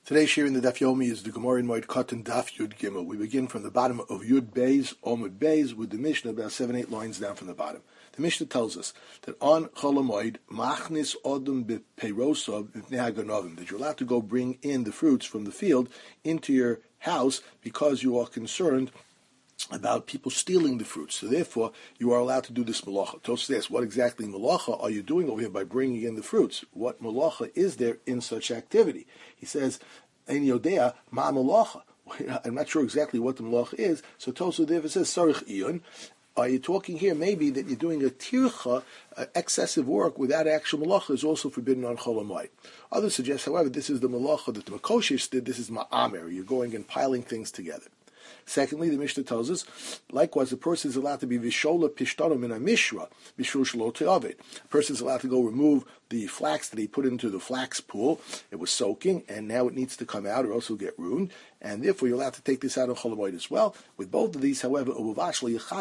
Today's shir in the Daf Yomi is the Gemara in Moed Katan Daf Yud Gimel. We begin from the bottom of Yud Beis, Omud Beis, with the Mishnah about 7-8 lines down from the bottom. The Mishnah tells us that on Chol HaMoed, Machnis Odom B'Peirosov B'Pnei HaGanovim, that you're allowed to go bring in the fruits from the field into your house because you are concerned about people stealing the fruits. So therefore, you are allowed to do this malacha. Tosfos asks, what exactly malacha are you doing over here by bringing in the fruits? What malacha is there in such activity? He says, Ein yodea ma malacha. I'm not sure exactly what the malacha is. So Tosfos therefore says, Sarich Iyun. Are you talking here maybe that you're doing a tircha, excessive work without actual malacha is also forbidden on Chol HaMoed? Others suggest, however, this is the malacha that the Makoshish did. This is ma'amer. You're going and piling things together. Secondly, the Mishnah tells us, likewise, a person is allowed to be vishola pishtanim in a mishra, bishul shelo te'avet. A person is allowed to go remove the flax that he put into the flax pool. It was soaking, and now it needs to come out, or else it'll get ruined. And therefore, you're allowed to take this out of Chol HaMoed as well. With both of these, however, but you have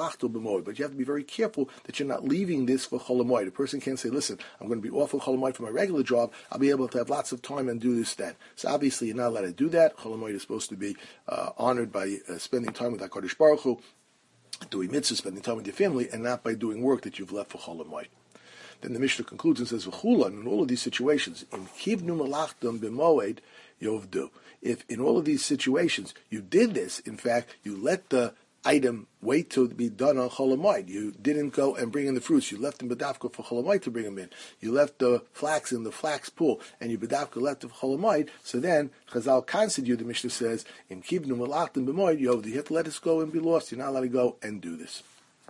to be very careful that you're not leaving this for Chol HaMoed. A person can't say, listen, I'm going to be off of Chol HaMoed for my regular job. I'll be able to have lots of time and do this then. So obviously, you're not allowed to do that. Chol HaMoed is supposed to be honored by spending time with HaKadosh Baruch Hu, doing mitzvah, spending time with your family, and not by doing work that you've left for Chol HaMoed. Then the Mishnah concludes and says, "V'chulan," in all of these situations, in kivnu malachtam b'moed yovdu. If in all of these situations you did this, in fact, you let the item wait to be done on Chol HaMoed. You didn't go and bring in the fruits. You left them bedavka for Chol HaMoed to bring them in. You left the flax in the flax pool, and you bedavka left it for Chol HaMoed. So then Chazal counseled you. The Mishnah says, "In kivnu malachtam b'moed yovdu." You have to let us go and be lost. You're not allowed to go and do this.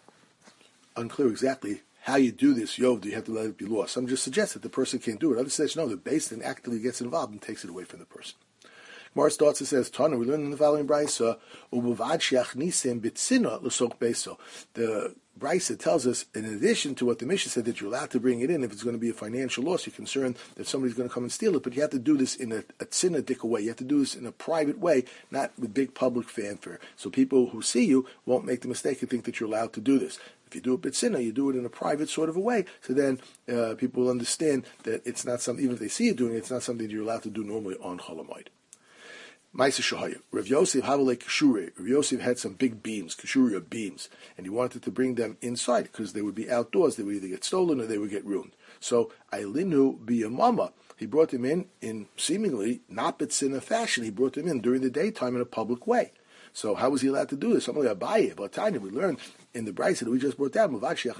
Unclear exactly how you do this, Yovdu, you have to let it be lost. Some just suggest that the person can't do it. Others say, no, the base then actively gets involved and takes it away from the person. Gemara starts and says, Tana, we learn in the following brisa, the brisa tells us, in addition to what the Mishnah said, that you're allowed to bring it in if it's going to be a financial loss, you're concerned that somebody's going to come and steal it, but you have to do this in a tzinadik way. You have to do this in a private way, not with big public fanfare. So people who see you won't make the mistake and think that you're allowed to do this. If you do it b'tzina, you do it in a private sort of a way, so then people will understand that it's not something, even if they see you doing it, it's not something that you're allowed to do normally on Chol HaMoed. Ma'aseh Shahaya. Rav Yosef Havalei Keshurei. Rav Yosef had some big beams, Keshurei of beams, and he wanted to bring them inside because they would be outdoors. They would either get stolen or they would get ruined. So Ailinu b'yamama. He brought them in seemingly not b'tzina fashion. He brought them in during the daytime in a public way. So how was he allowed to do this? Somebody Abaye, but Tanya, we learned in the brisa that we just brought down,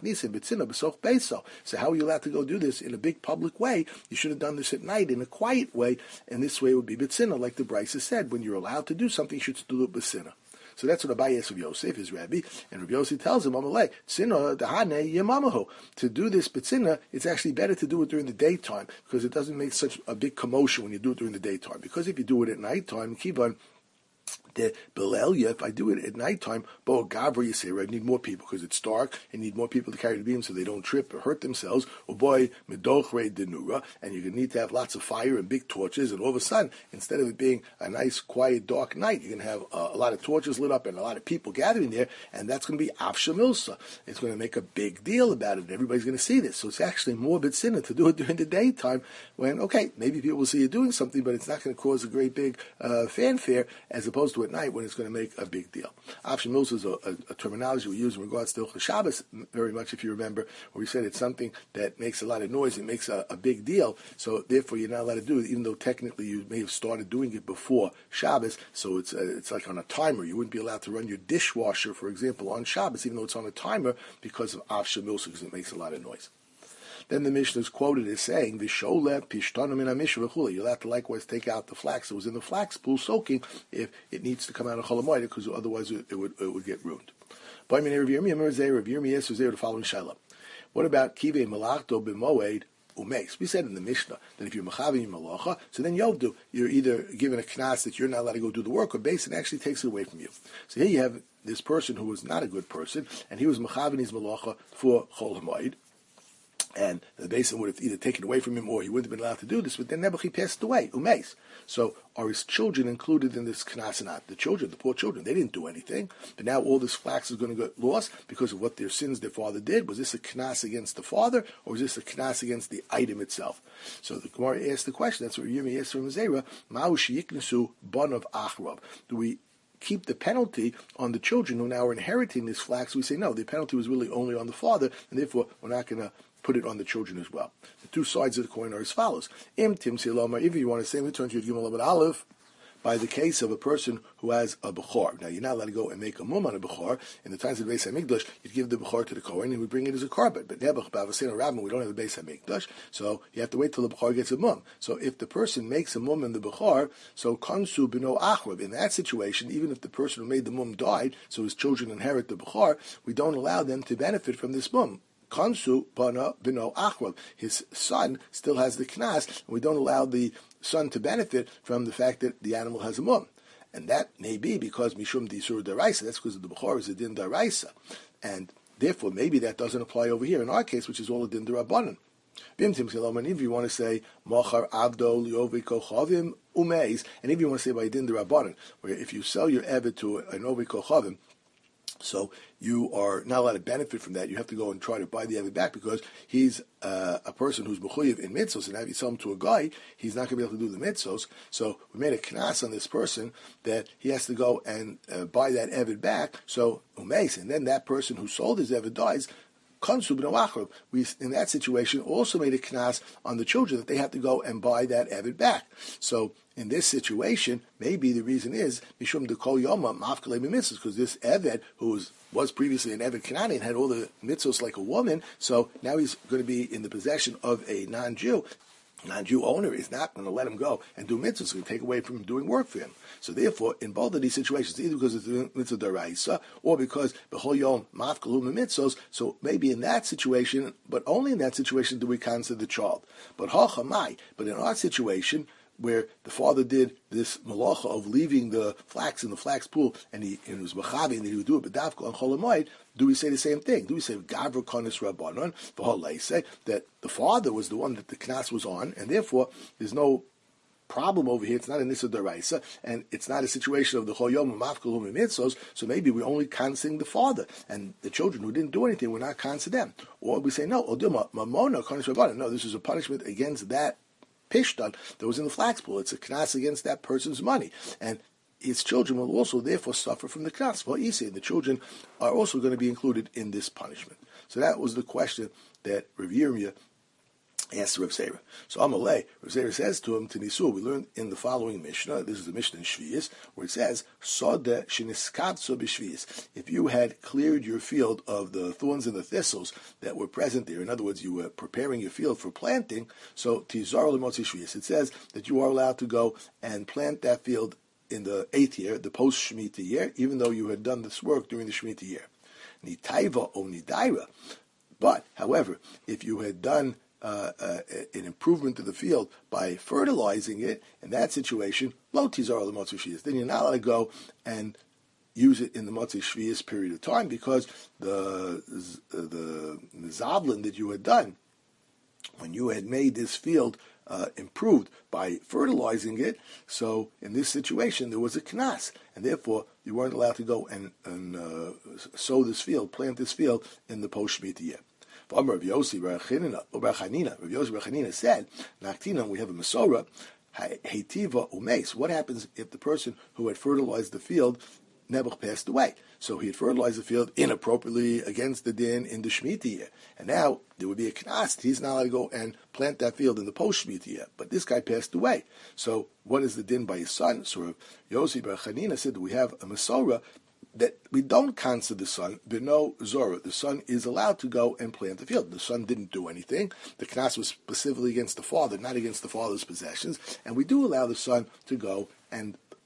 so how are you allowed to go do this in a big public way? You should have done this at night in a quiet way, and this way it would be b'tzina, like the brisa said. When you're allowed to do something, you should do it b'tzina. So that's what Abaye asks of Yosef, his rabbi, and Rabbi Yosef tells him, tzina dahane yemamahu. To do this b'tzina, it's actually better to do it during the daytime, because it doesn't make such a big commotion when you do it during the daytime. Because if you do it at nighttime, kivan, the Belelia, if I do it at nighttime, Bo Gabra, you say, right, I need more people because it's dark, and need more people to carry the beam so they don't trip or hurt themselves. Or boy, Medochre Denura, and you're going to need to have lots of fire and big torches, and all of a sudden, instead of it being a nice, quiet, dark night, you're going to have a lot of torches lit up and a lot of people gathering there, and that's going to be Avsha Milsa. It's going to make a big deal about it, and everybody's going to see this. So it's actually more b'tzina to do it during the daytime when, okay, maybe people will see you doing something, but it's not going to cause a great big fanfare, as opposed to at night when it's going to make a big deal. Avsha Milsa is a terminology we use in regards to Hilchos Shabbos very much, if you remember, where we said it's something that makes a lot of noise, it makes a big deal, so therefore you're not allowed to do it, even though technically you may have started doing it before Shabbos, so it's like on a timer. You wouldn't be allowed to run your dishwasher, for example, on Shabbos, even though it's on a timer, because of Avsha Milsa, because it makes a lot of noise. Then the Mishnah is quoted as saying, "V'shole pishtanim in hamishra v'chula." You'll have to likewise take out the flax that was in the flax pool soaking if it needs to come out of Chol HaMoed, because otherwise it would get ruined. The following shaila: what about kivei malachto b'moed umeis? We said in the Mishnah that if you're machavim malacha, so then yovdu, you're either given a knas that you're not allowed to go do the work, or base it actually takes it away from you. So here you have this person who was not a good person, and he was machavim his malacha for Chol HaMoed. and the basin would have either taken away from him or he wouldn't have been allowed to do this, but then Nebuchadnezzar passed away, umeis. So are his children included in this knas or not? The children, the poor children, they didn't do anything, but now all this flax is going to get lost because of what their sins their father did. Was this a knas against the father, or was this a knas against the item itself? So the Gemara asked the question, that's what Yirmiyah asked from Zera, Ma'u sheyiknesu banav achrav. Do we keep the penalty on the children who now are inheriting this flax? We say no, the penalty was really only on the father, and therefore we're not going to put it on the children as well. The two sides of the coin are as follows. Im tim silomar, if you want to say, we turn to Yud Gimel Amud Aleph, by the case of a person who has a Bechor. Now, you're not allowed to go and make a mum on a Bechor. In the times of the Beis HaMikdash, you'd give the Bechor to the Kohen and he would bring it as a carbon. But Nebuch, Bavasena, Rabbin, we don't have the Beis HaMikdash, so you have to wait till the Bechor gets a mum. So if the person makes a mum in the Bechor, so Kansu Bino Achrab, in that situation, even if the person who made the mum died, so his children inherit the Bechor, we don't allow them to benefit from this mum. Kansu Bana Bino Achrab, his son still has the Knas, and we don't allow the son to benefit from the fact that the animal has a mum. And that may be because Mishum Disur Daraisa, that's because the Bechor is a Din Daraisa. And therefore, maybe that doesn't apply over here in our case, which is all a Din Darabanan. If you want to say, Machar Avdo Liovi Kochavim Umeis, and if you want to say by Din Darabanan, where if you sell your Eved to an Ovi Kochavim, so you are not allowed to benefit from that. You have to go and try to buy the Eved back because he's a person who's mechuyev in mitzvos, and if you sell him to a guy, he's not going to be able to do the mitzvos. So we made a knas on this person that he has to go and buy that Eved back. So umeis, and then that person who sold his Eved dies. We, in that situation, also made a knas on the children that they have to go and buy that Eved back. So in this situation, maybe the reason is Mishum Dekol Yoma Mafkalei Mitzvos, because this Eved, who was previously an Eved Kanani and had all the mitzvos like a woman, so now he's going to be in the possession of a non-Jew. Non-Jew owner is not going to let him go and do mitzvahs. It's going to take away from him doing work for him. So therefore, in both of these situations, either because it's the mitzvah daraisa or because b'chol yom mafkalum mitzvos, so maybe in that situation, but only in that situation do we consider the child. But hachamai, but in our situation, where the father did this malacha of leaving the flax in the flax pool, and he was machavi, and he would do it b'davka on cholamoid, do we say the same thing? Do we say gavra konis rabbanon v'holei, say that the father was the one that the knas was on, and therefore there's no problem over here? It's not a nissa deraisa, and it's not a situation of the choyom mafkalum mitzvos. So maybe we're only counseling the father, and the children who didn't do anything, we're not counseling them. Or we say no, odilma mamona konis rabbanon. No, this is a punishment against that pishtan that was in the flax pool. It's a knas against that person's money, and his children will also therefore suffer from the knas. Well, Isai, the children are also going to be included in this punishment. So that was the question that Rav Yirmiyah asked Rav Zera. So Amalei, Rav Zera says to him, Tenisu, we learned in the following Mishnah, this is the Mishnah in Shvius, where it says, Soda sheniskatso b'Shvius. If you had cleared your field of the thorns and the thistles that were present there, in other words, you were preparing your field for planting, so Tizar l'motzi Shvius, it says that you are allowed to go and plant that field in the 8th year, the post-Shemitah year, even though you had done this work during the Shemitah year. Nitaiva o nidaira. But, however, if you had done an improvement to the field by fertilizing it, in that situation, lo tizar l'motzi Shvius, then you're not allowed to go and use it in the Motzi Shvius period of time, because the zavlin that you had done, when you had made this field improved by fertilizing it, so in this situation there was a knas, and therefore you weren't allowed to go and sow this field, plant this field in the post-Shemitah year. Rav Yossi Bar Chanina said, Naktina, we have a Masorah, Heitiva Umeis. What happens if the person who had fertilized the field, Nebuch, passed away? So he had fertilized the field inappropriately against the din in the Shemitah year. And now there would be a knas. He's not allowed to go and plant that field in the post-Shemitah year. But this guy passed away. So what is the din by his son? So Rav Yossi Bar Chanina said that we have a Masorah that we don't consider the son, Bino Zora. The son is allowed to go and plant the field. The son didn't do anything. The knas was specifically against the father, not against the father's possessions. And we do allow the son to go and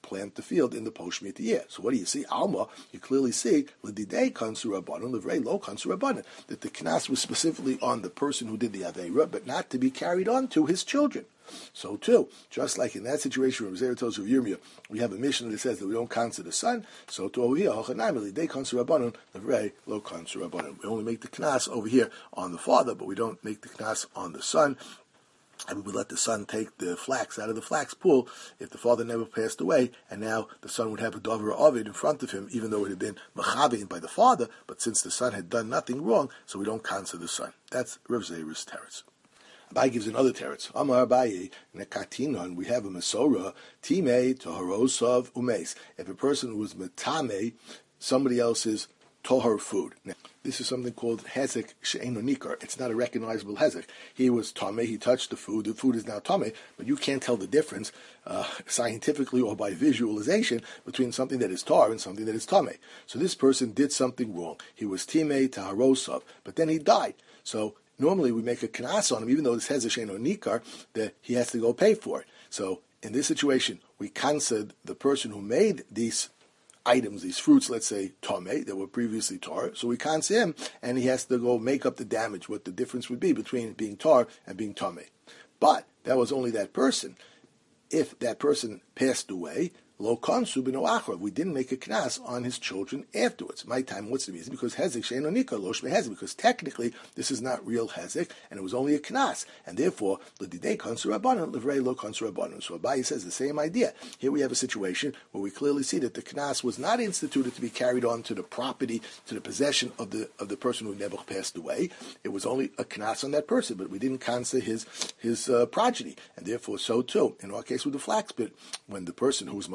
plant the field in the post-Shemitah year. So what do you see? Alma, you clearly see l'didei kansu rabbanon, l'vrei lo kansu rabbanon, that the knas was specifically on the person who did the aveira, but not to be carried on to his children. So too, just like in that situation where Zera tells Yirmiyah, we have a mission that says that we don't consider the son. So too over here, they consider rabbanon, the lo consider rabbanon. We only make the knas over here on the father, but we don't make the knas on the son. And we would let the son take the flax out of the flax pool if the father never passed away, and now the son would have a davar ovid in front of him, even though it had been mechabein by the father. But since the son had done nothing wrong, so we don't consider the son. That's Rav Zera's teretz. Abai gives another teretz. Amar Abaye, nekatinon, we have a Masorah, timei toharosav umes. If a person was metame, somebody else's tohar food. Now, this is something called hezek she'eino nikar. It's not a recognizable hezek. He was tame, he touched the food is now tame, but you can't tell the difference scientifically or by visualization between something that is tar and something that is tame. So this person did something wrong. He was timei toharosav, but then he died. So normally we make a knas on him, even though this has a she'eino nikar, that he has to go pay for it. So in this situation, we consider the person who made these items, these fruits, let's say tame, that were previously tar, so we can't see him, and he has to go make up the damage, what the difference would be between being tar and being tame. But that was only that person. If that person passed away, lo kansu b'no achrav, we didn't make a knas on his children afterwards. My time, what's the reason? Because hezek she'eino nikar lo shmei hezek, because technically this is not real hezek, and it was only a knas, and therefore l'didei kansu rabbanon l'vrei lo kansu rabbanon. So Abaye says the same idea. Here we have a situation where we clearly see that the knas was not instituted to be carried on to the property, to the possession of the person who never passed away. It was only a knas on that person, but we didn't consider his progeny, and therefore so too in our case with the flax pit, when the person who was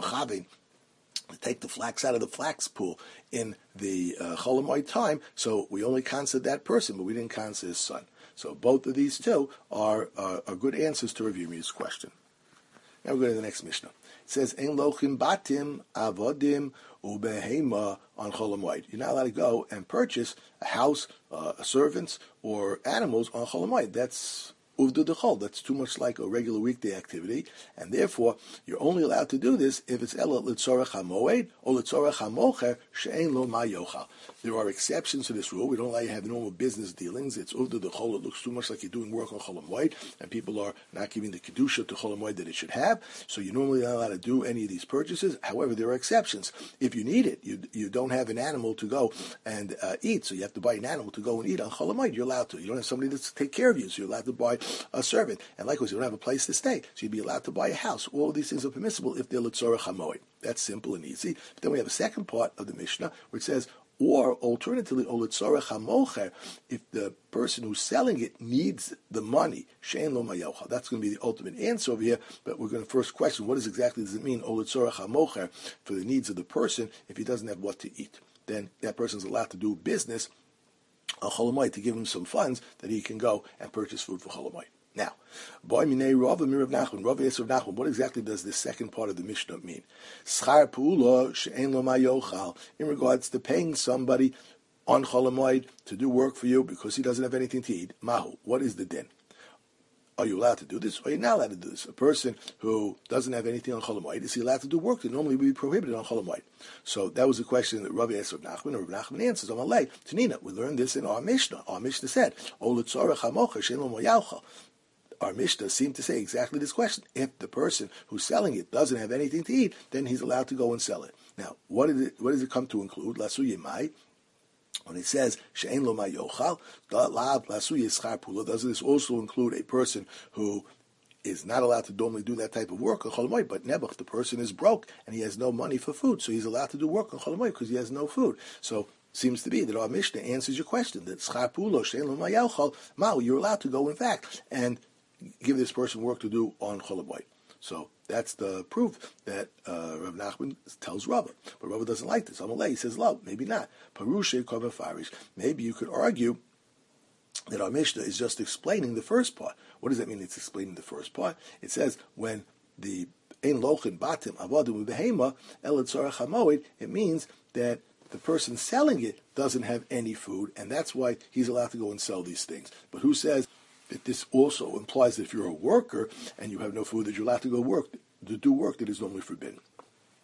take the flax out of the flax pool in the Chol Hamoed time, so we only consider that person, but we didn't consider his son. So both of these two are good answers to Rav Yirmiyah's question. Now we go to the next Mishnah. It says, Ein lochim batim avodim ubehema on Chol Hamoed. You're not allowed to go and purchase a house, servants, or animals on Chol Hamoed. That's uvdu dechol. That's too much like a regular weekday activity, and therefore you're only allowed to do this if it's ela litzorach hamoed or litzorach hamocher she'ein lo ma yochal. There are exceptions to this rule. We don't allow you to have normal business dealings. It's uvdu dechol. It looks too much like you're doing work on Chol Hamoed, and people are not giving the kedusha to Chol Hamoed that it should have. So you're normally not allowed to do any of these purchases. However, there are exceptions. If you need it, you don't have an animal to go and eat, so you have to buy an animal to go and eat on Chol Hamoed. You're allowed to. You don't have somebody to take care of you, so you're allowed to buy a servant. And likewise, you don't have a place to stay, so you'd be allowed to buy a house. All of these things are permissible if they're l'tzorach hamoed. That's simple and easy. But then we have a second part of the Mishnah where it says, or alternatively, or l'tzorach hamocher, if the person who's selling it needs the money, she'ein lo mayochal. That's going to be the ultimate answer over here, but we're going to first question, what exactly does it mean, or l'tzorach hamocher, for the needs of the person if he doesn't have what to eat? Then that person's allowed to do business on Chol Hamoed to give him some funds that he can go and purchase food for Chol Hamoed. Now, boy minei Rav Mir Rav Nachman, Rav Yisrael Nachman, what exactly does this second part of the Mishnah mean? Schar pu'ula she'ein lo ma yochal, in regards to paying somebody on Chol Hamoed to do work for you because he doesn't have anything to eat. Mahu, what is the din? Are you allowed to do this, or are you not allowed to do this? A person who doesn't have anything on Chol Hamoed, is he allowed to do work that normally would be prohibited on Chol Hamoed? So that was a question that Rav asked Rav Nachman, and Rav Nachman answers, Amalei, Tanina, we learned this in our Mishnah. Our Mishnah said, O l'tzorach hamocher she'ein lo moyachal. Our Mishnah seemed to say exactly this question. If the person who's selling it doesn't have anything to eat, then he's allowed to go and sell it. Now, what does it come to include? Lasu yemai. When it says she'ein lo ma yochal, lasu yischar pula, does this also include a person who is not allowed to normally do that type of work on Chol Hamoed, but nebuch, the person is broke and he has no money for food, so he's allowed to do work on Chol Hamoed because he has no food. So seems to be that our Mishnah answers your question, that schar pula she'ein lo ma yochal, you're allowed to go, in fact, and give this person work to do on Chol Hamoed. So that's the proof that Rav Nachman tells Rava. But Rava doesn't like this. Amalei, he says, "Lo, maybe not. Parushe kova farish." Maybe you could argue that our Mishnah is just explaining the first part. What does that mean? It's explaining the first part. It says when the ein lochin batim avodim ubehema el tzorach hamoed, it means that the person selling it doesn't have any food, and that's why he's allowed to go and sell these things. But who says that this also implies that if you're a worker and you have no food, that you're allowed to go work, to do work that is normally forbidden?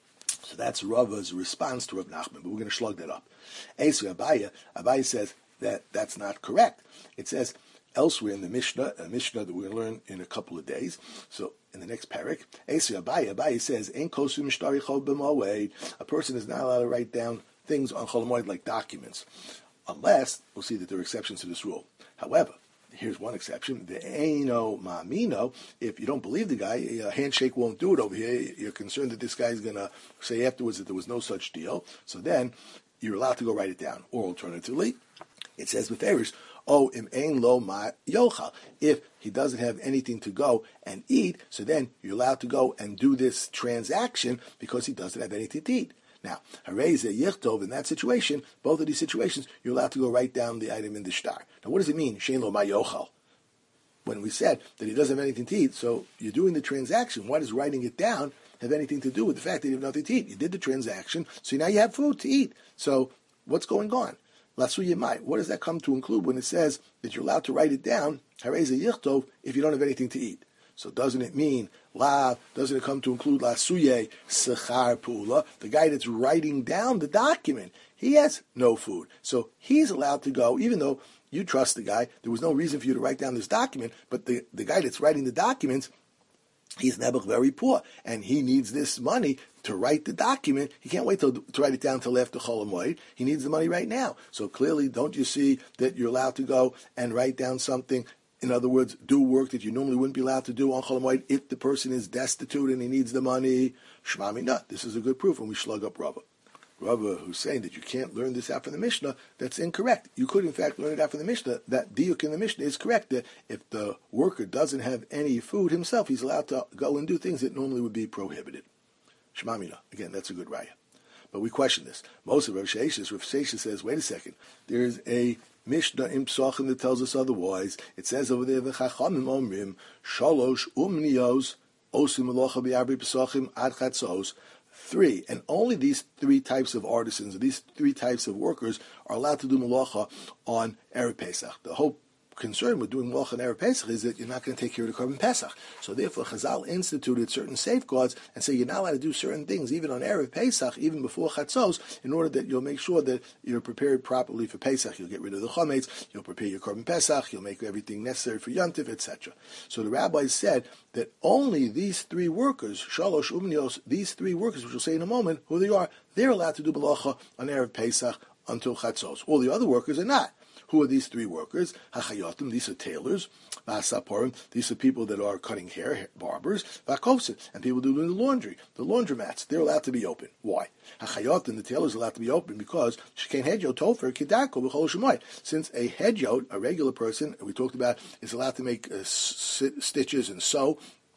So that's Rava's response to Rav Nachman, but we're going to slug that up. Esu Abaye says that that's not correct. It says elsewhere in the Mishnah, a Mishnah that we're going to learn in a couple of days. So in the next parak, Esu Abaye says, "Ein kosu mishtari chol b'moed." A person is not allowed to write down things on Chol Hamoed like documents, unless we'll see that there are exceptions to this rule. However, here's one exception: the eino ma'amino. If you don't believe the guy, a handshake won't do it over here. You're concerned that this guy's going to say afterwards that there was no such deal. So then you're allowed to go write it down. Or alternatively, it says beferish, "Oh, im ein lo ma yochal." If he doesn't have anything to go and eat, so then you're allowed to go and do this transaction because he doesn't have anything to eat. Now, hareze yichtov, in that situation, both of these situations, you're allowed to go write down the item in the shtar. Now, what does it mean, shein lo ma yochal? When we said that he doesn't have anything to eat, so you're doing the transaction. Why does writing it down have anything to do with the fact that you have nothing to eat? You did the transaction, so now you have food to eat. So what's going on? Lasu yemai. What does that come to include when it says that you're allowed to write it down, hareze yichtov, if you don't have anything to eat? So doesn't it mean lav? Doesn't it come to include lasuye sechar pula? The guy that's writing down the document, he has no food, so he's allowed to go, even though you trust the guy. There was no reason for you to write down this document, but the guy that's writing the documents, he's nebuch very poor, and he needs this money to write the document. He can't wait to write it down till after Chol Hamoed. He needs the money right now. So clearly, don't you see that you're allowed to go and write down something? In other words, do work that you normally wouldn't be allowed to do on Chol Hamoed if the person is destitute and he needs the money. Shema Mina. This is a good proof when we slug up Rava. Rava, who's saying that you can't learn this out from the Mishnah, that's incorrect. You could, in fact, learn it out from the Mishnah. That diuk in the Mishnah is correct, that if the worker doesn't have any food himself, he's allowed to go and do things that normally would be prohibited. Shema Mina. Again, that's a good raya. But we question this. Most of Rav Sheshes says, wait a second, there's a Mishnah in Psachim that tells us otherwise. It says over there, "V'chachamim omrim shalosh umniyos osim melocha b'yarbi Psachim ad chatzos." 3, and only these 3 types of artisans, these 3 types of workers, are allowed to do melacha on Erev Pesach. The whole concern with doing melacha on Erev Pesach is that you're not going to take care of the Korban Pesach. So therefore, Chazal instituted certain safeguards and say you're not allowed to do certain things, even on Erev Pesach, even before Chatzos, in order that you'll make sure that you're prepared properly for Pesach. You'll get rid of the Chometz, you'll prepare your Korban Pesach, you'll make everything necessary for Yontif, etc. So the rabbis said that only these 3 workers, Shalosh Umnios, these 3 workers, which we'll say in a moment who they are, they're allowed to do melacha on Erev Pesach until Chatzos. All the other workers are not. Who are these 3 workers? Hachayotim, these are tailors. Vasaporim, these are people that are cutting hair, barbers. Vakovsim, and people doing the laundry, the laundromats. They're allowed to be open. Why? Hachayotim, the tailors, are allowed to be open because shekain hedyo tofer kidako b'chol shemoy. Since a hedyot, a regular person, we talked about, is allowed to make stitches and sew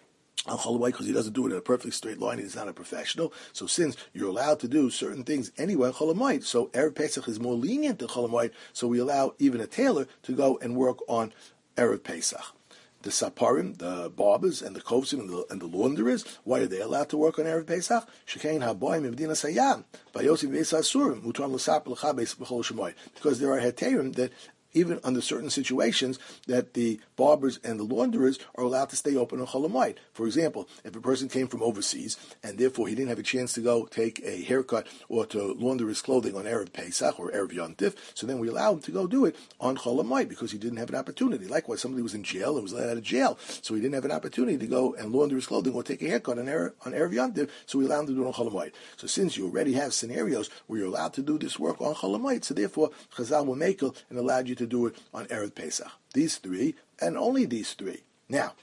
on Chol Hamoed because he doesn't do it in a perfectly straight line. He's not a professional. So since you're allowed to do certain things anyway on Chol Hamoed, so Erev Pesach is more lenient than Chol Hamoed, so we allow even a tailor to go and work on Erev Pesach. The saparim, the barbers, and the kovsim, and the launderers, why are they allowed to work on Erev Pesach? Shekain haboim mevdina sayam, vayosim veis asurim, mutram l'sap l'chabes b'chol shemoy. Because there are heterim that even under certain situations, that the barbers and the launderers are allowed to stay open on Chol Hamoed. For example, if a person came from overseas, and therefore he didn't have a chance to go take a haircut or to launder his clothing on Erev Pesach or Erev Yontif, so then we allow him to go do it on Chol Hamoed because he didn't have an opportunity. Likewise, somebody was in jail and was let out of jail, so he didn't have an opportunity to go and launder his clothing or take a haircut on Erev Yontif, so we allow him to do it on Chol Hamoed. So since you already have scenarios where you're allowed to do this work on Chol Hamoed, so therefore Chazal will make it and allowed you to do it on Erev Pesach. These 3, and only these 3. Now,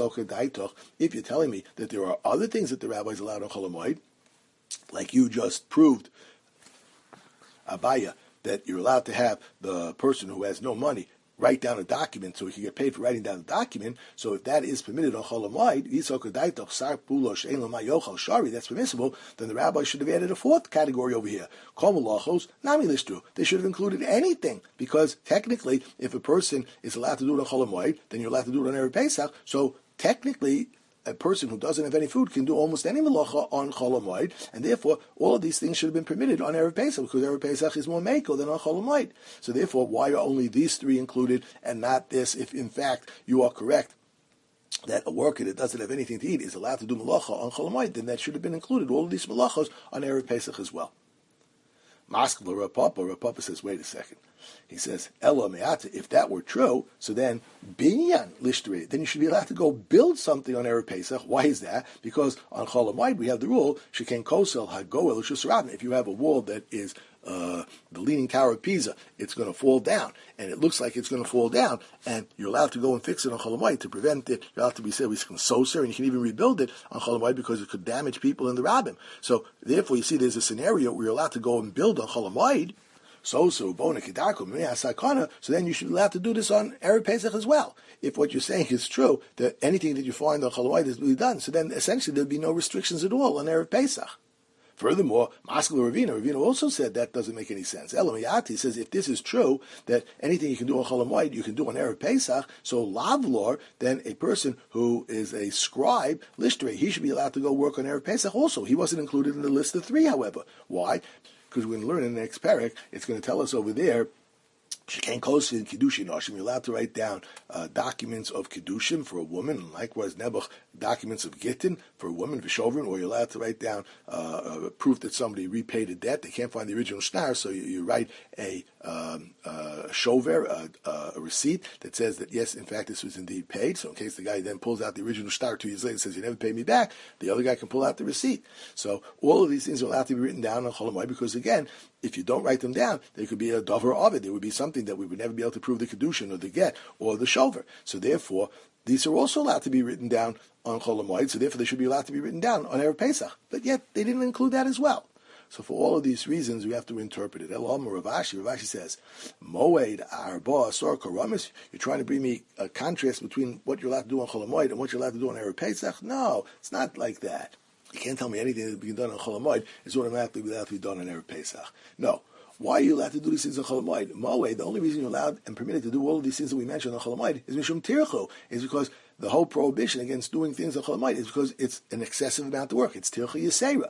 if you're telling me that there are other things that the rabbis allowed on Chol Hamoed, like you just proved, Abaya, that you're allowed to have the person who has no money write down a document so he can get paid for writing down the document. So if that is permitted on Chol Hamoed, that's permissible, then the rabbi should have added a 4th category over here. They should have included anything, because technically, if a person is allowed to do it on Chol Hamoed, then you're allowed to do it on Erev Pesach. So technically, a person who doesn't have any food can do almost any melacha on Chol Hamoed, and therefore all of these things should have been permitted on Erev Pesach, because Erev Pesach is more meiko than on Chol Hamoed. So therefore, why are only these 3 included and not this, if in fact you are correct that a worker that doesn't have anything to eat is allowed to do malacha on Chol Hamoed, then that should have been included, all of these malachos, on Erev Pesach as well. Maskevla Rav Papa says, wait a second. He says, Elo Me'ata, if that were true, so then, Binyan Lishtri, then you should be allowed to go build something on Erev Pesach. Why is that? Because on Chol Hamoed we have the rule, Sheken Kosel HaGoel Shusarabim. If you have a wall that is the Leaning Tower of Pisa, it's going to fall down, and it looks like it's going to fall down, and you're allowed to go and fix it on Chol Hamoed to prevent it. You're allowed to be said we can soser, and you can even rebuild it on Chol Hamoed because it could damage people in the Rabbim. So therefore, you see, there's a scenario where you're allowed to go and build on Chol Hamoed. So then you should be allowed to do this on Erev Pesach as well. If what you're saying is true, that anything that you find on Chol Hamoed is really done, so then essentially there'd be no restrictions at all on Erev Pesach. Furthermore, Maskevla Ravina also said that doesn't make any sense. Elamiyati says if this is true, that anything you can do on Chol Hamoed, you can do on Erev Pesach, so Lavlor, then a person who is a scribe, Lishtre, he should be allowed to go work on Erev Pesach also. He wasn't included in the list of 3, however. Why? Because we're going to learn in the next parak, it's going to tell us over there, Sheken Kosel Kiddushin Noshim, you're allowed to write down documents of Kiddushin for a woman, and likewise Nebuch, documents of Gittin for a woman, Vishovrin, or you're allowed to write down proof that somebody repaid a debt. They can't find the original shnar, so you write a shover, a receipt that says that, yes, in fact, this was indeed paid. So in case the guy then pulls out the original shtar 2 years later and says, you never paid me back, the other guy can pull out the receipt. So all of these things are allowed to be written down on Chol Hamoed because, again, if you don't write them down, there could be a dover of it. There would be something that we would never be able to prove the Kedushin or the get or the shover. So therefore, these are also allowed to be written down on Chol Hamoed, so therefore they should be allowed to be written down on Erev Pesach. But yet, they didn't include that as well. So for all of these reasons, we have to interpret it. Rav Ashi says, Moed Arba Asor Karamis, you're trying to bring me a contrast between what you're allowed to do on Chol Hamoed and what you're allowed to do on Erev Pesach? No, it's not like that. You can't tell me anything that's being done on Chol Hamoed is automatically allowed to be done on Erev Pesach. No. Why are you allowed to do these things on Chol Hamoed? Moed, the only reason you're allowed and permitted to do all of these things that we mentioned on Chol Hamoed is Mishum Tirchu, is because the whole prohibition against doing things on Chol Hamoed is because it's an excessive amount of work. It's Tirchu Yisera.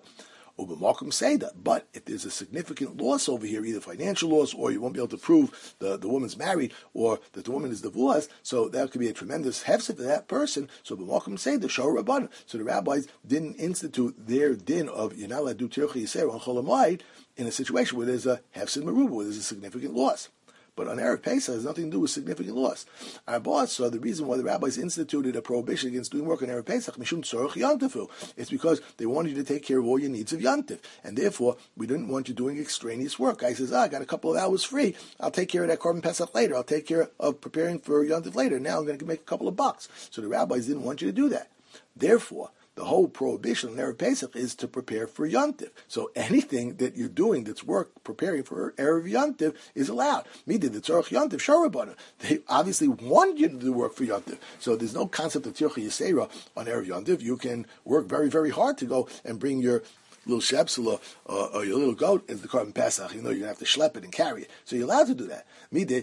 But if there's a significant loss over here, either financial loss or you won't be able to prove the woman's married or that the woman is divorced, so that could be a tremendous hefset for that person. So b'makom seda show rabbanan. So the rabbis didn't institute their din of you're not allowed to do tircha yisera on Chol Hamoed in a situation where there's a hefset meruba, where there's a significant loss. But on Erev Pesach, it has nothing to do with significant loss. Our boss saw the reason why the rabbis instituted a prohibition against doing work on Erev Pesach, Mishum Tzorach Yantifu. It's because they wanted you to take care of all your needs of Yantif. And therefore, we didn't want you doing extraneous work. Guy says, I got a couple of hours free. I'll take care of that Korban Pesach later. I'll take care of preparing for Yantif later. Now I'm going to make a couple of bucks. So the rabbis didn't want you to do that. Therefore, the whole prohibition on Erev Pesach is to prepare for Yontif. So anything that you're doing that's work preparing for Erev Yontif is allowed. Me did the Tzorach Yontif Shorabana. They obviously want you to do work for Yontif. So there's no concept of Tircha Yisera on Erev Yontif. You can work very, very hard to go and bring your little shepsula or your little goat as the Korban Pesach. You know, you're going to have to schlep it and carry it. So you're allowed to do that. The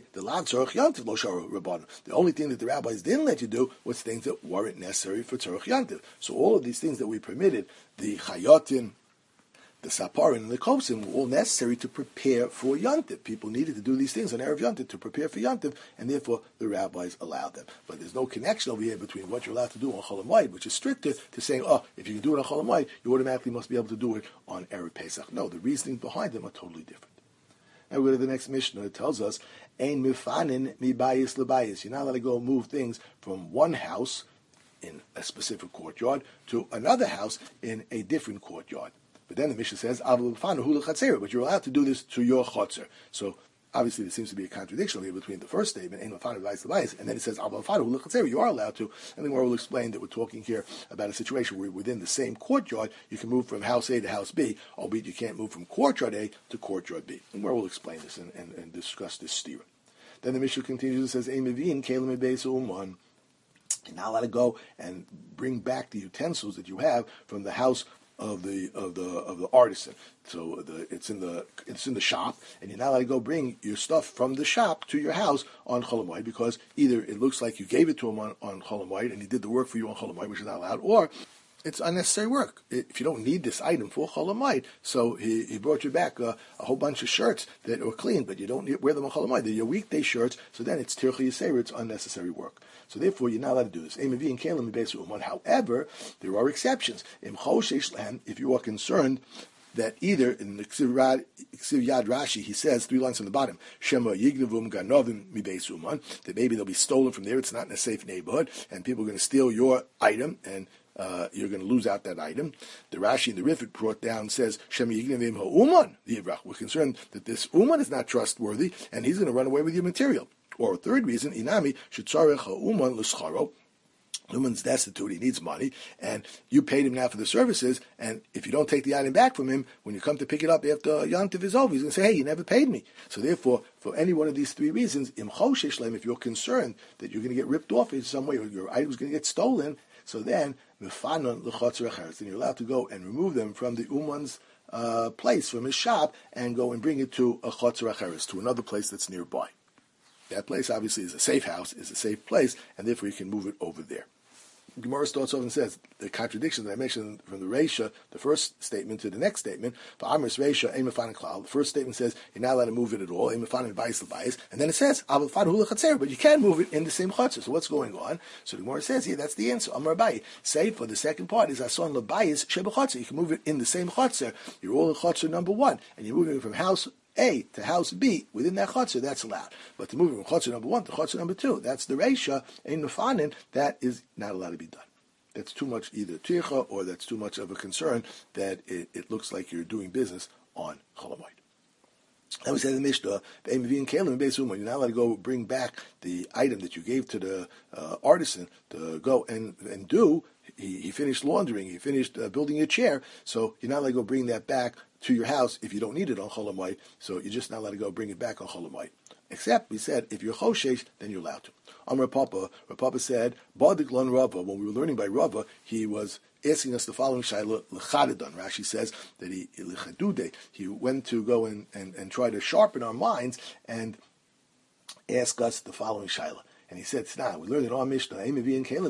only thing that the rabbis didn't let you do was things that weren't necessary for Tzorach Yantiv. So all of these things that we permitted, the Chayotin, the Saparin, and the Kovsim, were all necessary to prepare for Yantiv. People needed to do these things on Erev Yantiv to prepare for Yantiv, and therefore the rabbis allowed them. But there's no connection over here between what you're allowed to do on Chol Hamoed, which is stricter, to saying, if you can do it on Chol Hamoed, you automatically must be able to do it on Erev Pesach. No, the reasoning behind them are totally different. Now we go to the next Mishnah. It tells us, Ein mifanin mi bayis lebayis. You're not allowed to go move things from one house in a specific courtyard to another house in a different courtyard. But then the Mishnah says, but you're allowed to do this to your chotzer. So obviously there seems to be a contradiction here between the first statement, and then it says, you are allowed to. And the Gemara will explain that we're talking here about a situation where within the same courtyard, you can move from house A to house B, albeit you can't move from courtyard A to courtyard B. And the Gemara will explain this and discuss this stira. Then the Mishnah continues and says, you're not allowed to go and bring back the utensils that you have from the house of the artisan. So it's in the shop, and you're not allowed to go bring your stuff from the shop to your house on Chol Hamoed, because either it looks like you gave it to him on Chol Hamoed and he did the work for you on Chol Hamoed, which is not allowed, or it's unnecessary work. If you don't need this item for Chol Hamoed, so he brought you back a whole bunch of shirts that were clean, but you don't wear them on Chol Hamoed. They're your weekday shirts, so then it's Tircha Yisera, it's unnecessary work. So therefore, you're not allowed to do this. However, there are exceptions. If you are concerned that either in the Ksiv Yad Rashi, he says 3 lines on the bottom, Shema Yignavum Ganovim Mibeis Uman, that maybe they'll be stolen from there, it's not in a safe neighborhood, and people are going to steal your item, and you're going to lose out that item. The Rashi in the Rifit brought down says, Shema Yignavim Ha'uman, we're concerned that this Uman is not trustworthy, and he's going to run away with your material. Or a third reason, Inami Shitzarech Ha'uman L'scharo, Uman's destitute, he needs money, and you paid him now for the services, and if you don't take the item back from him, when you come to pick it up after Yom Tov is over, he's going to say, hey, you never paid me. So therefore, for any one of these 3 reasons, Im Choshesh Lehem, if you're concerned that you're going to get ripped off in some way, or your item's going to get stolen, so then, Mefanon L'chotzer Acheres, then you're allowed to go and remove them from the Uman's place, from his shop, and go and bring it to a Chotzer Acheres, to another place that's nearby. That place obviously is a safe house, is a safe place, and therefore you can move it over there. Gemara starts off and says the contradiction that I mentioned from the Reisha, the first statement to the next statement. For Amris Reisha, Ein Mefan Klal. The first statement says you're not allowed to move it at all. Ein Mefan Bayis L'Bayis, and then it says Aval Fad Hula Chatzer, but you can move it in the same chutzner. So what's going on? So the Gemara says here that's the answer. Amar Abaye. Say for the second part is Ason L'Bayis Sheba Chatzer. You can move it in the same chutzner. You're all in chutzner number 1, and you're moving it from house A to house B within that chutzner, that's allowed. But to move it from chutzner number 1 to chutzner number 2, that's the Reisha, Ein Mefanin, that is not allowed to be done. That's too much either tircha, or that's too much of a concern that it looks like you're doing business on Chol Hamoed. That was in the Mishnah. You're not allowed to go bring back the item that you gave to the artisan to go and do. He finished laundering, he finished building your chair, so you're not allowed to go bring that back to your house if you don't need it on Chol Hamoed, so you're just not allowed to go bring it back on Chol Hamoed. Except, we said, if you're Choshesh, then you're allowed to. Rav Papa said, Badik Lon Rava, when we were learning by Rava, he was asking us the following shayla, l'chadadon. Rashi says that he went to go and try to sharpen our minds and ask us the following shayla. And he said, we learned in our Mishnah, you're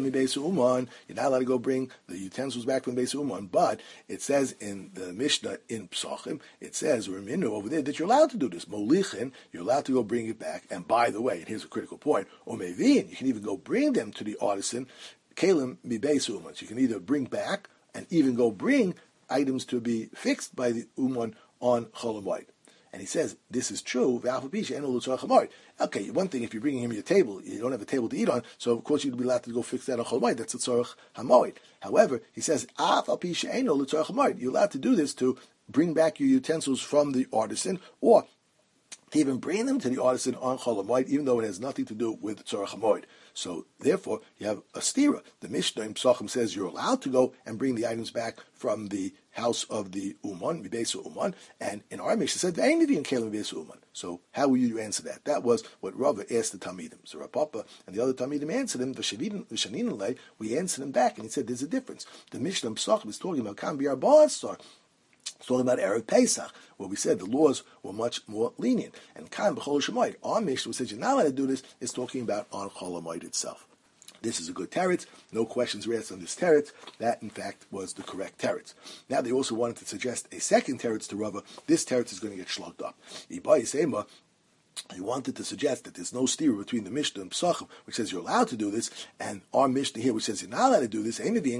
not allowed to go bring the utensils back from Beis Uman, but it says in the Mishnah in Psachim, it says, over there, that you're allowed to do this. Molichin, you're allowed to go bring it back. And by the way, and here's a critical point, Omevin, you can even go bring them to the artisan, Kalim mi Beis Uman. So you can either bring back and even go bring items to be fixed by the Uman on Chol Hamoed. And he says, this is true. Okay, one thing, if you're bringing him your table, you don't have a table to eat on, so of course you'd be allowed to go fix that on Chol Hamoed. That's a tzorach hamoed. However, he says, you're allowed to do this to bring back your utensils from the artisan, or to even bring them to the artisan on Chol Hamoed, even though it has nothing to do with tzorach hamoed. So therefore, you have a stira. The Mishnah in Psachim says you're allowed to go and bring the items back from the house of the Uman, Mibeis Uman, and in our Mishnah said, Uman. So how will you answer that? That was what Rava asked the Talmidim. So Rav Papa and the other Talmidim answered him, we answered him back, and he said there's a difference. The Mishnah in Psachim is talking about Kam Bi'ar Ba'asar. It's talking about Erev Pesach, where we said the laws were much more lenient. And Kan B'chol Shemoed, our Mishnah says you're not allowed to do this, is talking about on Chol Hamoed itself. This is a good teretz. No questions were asked on this teretz. That, in fact, was the correct teretz. Now they also wanted to suggest a second teretz to Rava. This teretz is going to get shlugged up. He wanted to suggest that there's no stira between the Mishnah and Psachim, which says you're allowed to do this, and our Mishnah here, which says you're not allowed to do this,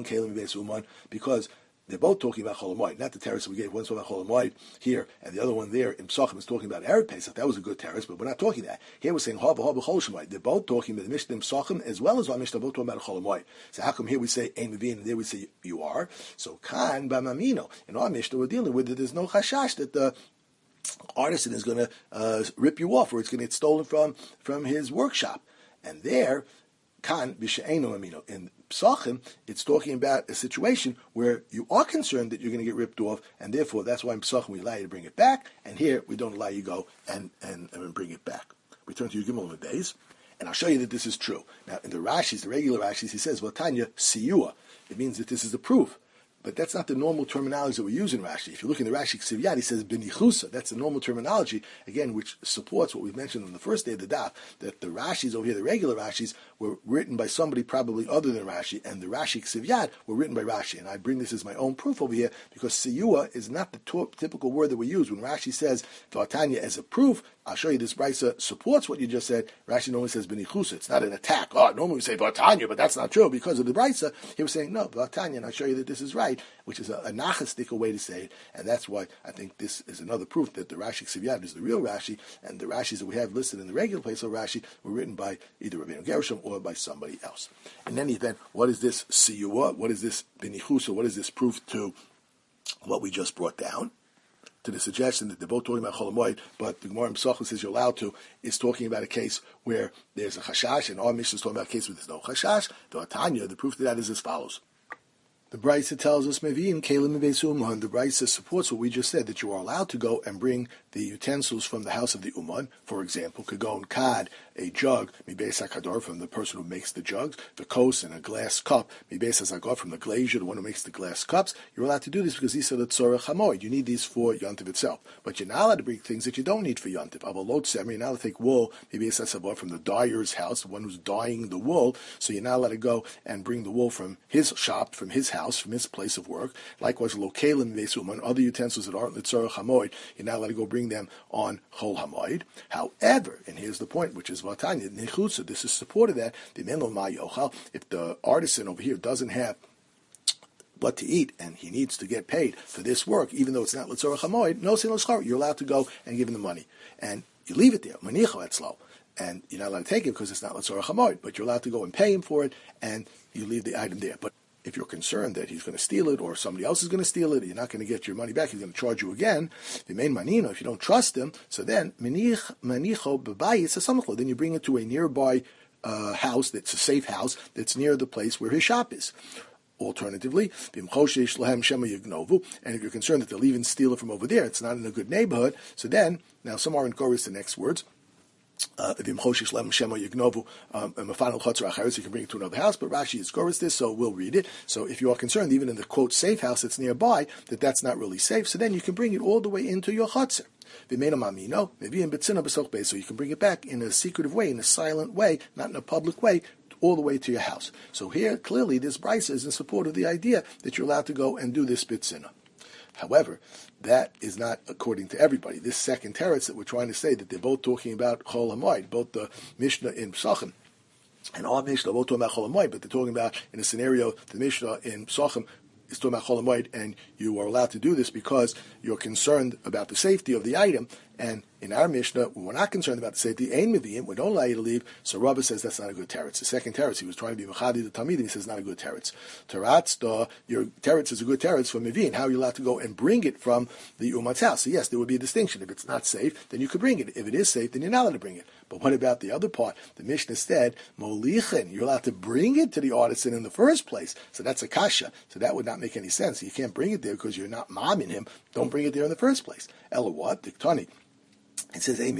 because they're both talking about Chol Hamoed, not the teretz we gave. One's talking about Chol Hamoed here, and the other one there in Psachim is talking about Erev Pesach. That was a good teretz, but we're not talking that. Here we're saying Hava Chol Shemoed. They're both talking about the Mishnah in Psachim as well as our Mishnah, both talking about Chol Hamoed. So how come here we say Ein Mevin and there we say you are? So Kan B'Mamino. In our Mishnah we're dealing with that there's no chashash that the artisan is going to rip you off, or it's going to get stolen from his workshop. And there, Kan B'She'eino Amino. In Psachim, it's talking about a situation where you are concerned that you're going to get ripped off, and therefore that's why in Psachim we allow you to bring it back, and here we don't allow you to go and bring it back. We turn to Yud Beis, and I'll show you that this is true. Now, in the Rashis, the regular Rashis, he says, well, Tanya, siyua. It means that this is the proof. but that's not the normal terminology that we use in Rashi. If you look in the Rashi Ksiv Yad, he says b'nichusa. That's the normal terminology, again, which supports what we mentioned on the first day of the daf, that the Rashis over here, the regular Rashis, were written by somebody probably other than Rashi, and the Rashi Ksiv Yad were written by Rashi. And I bring this as my own proof over here, because siyua is not the typical word that we use. When Rashi says V'atanya as a proof, I'll show you this brisa supports what you just said. Rashi normally says b'nichusa. It's not an attack. Oh, normally we say V'atanya, but that's not true because of the brisa. He was saying, no, V'atanya, and I'll show you that this is right, which is a nachastika way to say it, and that's why I think this is another proof that the Rashi Ksiv Yad is the real Rashi, and the Rashis that we have listed in the regular place of Rashi were written by either Rabbeinu Gershom or by somebody else. In any event, what is this siyua? What is this b'nichusa? What is this proof to what we just brought down? To the suggestion that they're both talking about Chol Hamoed, but the Gemara in Pesachim says you're allowed to, is talking about a case where there's a chashash, and our Mishnah is talking about a case where there's no chashash. The proof to that is as follows. The Brisa tells us, Mevi'im Kelim Mebeis Uman. The Brisa supports what we just said, that you are allowed to go and bring the utensils from the house of the Uman. For example, could go and kad a jug, Mibeis HaKador, from the person who makes the jugs, the kos and a glass cup, Mibeis HaZagor, from the glazier, the one who makes the glass cups. You're allowed to do this because these are the Tzorech HaMoed. You need these for Yontiv itself. But you're not allowed to bring things that you don't need for Yontiv. Avalot Semer, you're not allowed to take wool, Mibeis HaSabor, from the dyer's house, the one who's dyeing the wool. So you're not allowed to go and bring the wool from his shop, from his house, from his place of work. Likewise, lokelim vesuman, other utensils that aren't l'tzorech hamoed, you're not allowed to go bring them on chol hamoed. However, and here's the point, which is vatanya nechutza. This is support of that. If the artisan over here doesn't have what to eat and he needs to get paid for this work, even though it's not l'tzorech hamoed, no sin l'schar, you're allowed to go and give him the money, and you leave it there. Manicho etzlo. And you're not allowed to take it because it's not l'tzorech hamoed, but you're allowed to go and pay him for it, and you leave the item there. But if you're concerned that he's going to steal it or somebody else is going to steal it, you're not going to get your money back, he's going to charge you again. If you don't trust him, so then then you bring it to a nearby house that's a safe house that's near the place where his shop is. Alternatively, and if you're concerned that they'll even steal it from over there, it's not in a good neighborhood, so then, now some aren't goris the next words, you can bring it to another house, but Rashi is goris this, so we'll read it. So if you are concerned, even in the quote safe house that's nearby, that's not really safe, so then you can bring it all the way into your chutzner. So you can bring it back in a secretive way, in a silent way, not in a public way, all the way to your house. So here, clearly, this brisa is in support of the idea that you're allowed to go and do this bitzina. However, that is not according to everybody. This second teretz that we're trying to say, that they're both talking about Chol Hamoed, both the Mishnah in Pesachim and our Mishnah both talking about Chol Hamoed, but they're talking about, in a scenario, the Mishnah in Pesachim is talking about Chol Hamoed, and you are allowed to do this because you're concerned about the safety of the item. And in our Mishnah, we're not concerned about the safety. Ein Mevi'im, we don't allow you to leave. So Rabbah says that's not a good teretz. The second teretz, he was trying to be Mechadi the Talmid, and he says not a good teretz. Teretz, your teretz is a good teretz for Mevi'im. How are you allowed to go and bring it from the Umat's house? So yes, there would be a distinction. If it's not safe, then you could bring it. If it is safe, then you're not allowed to bring it. But what about the other part? The Mishnah said, Molichin, you're allowed to bring it to the artisan in the first place. So that's a kasha. So that would not make any sense. You can't bring it there because you're not momming him. Don't bring it there in the first place. Ella what? Diktani. It says, if